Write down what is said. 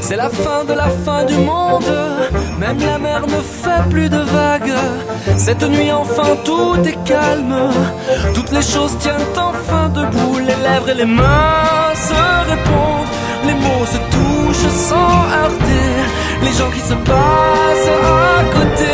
C'est la fin du monde. Même la mer ne fait plus de vagues. Cette nuit enfin tout est calme. Toutes les choses tiennent enfin debout. Les lèvres et les mains se répondent. Les mots se touchent sans heurter. Les gens qui se passent à côté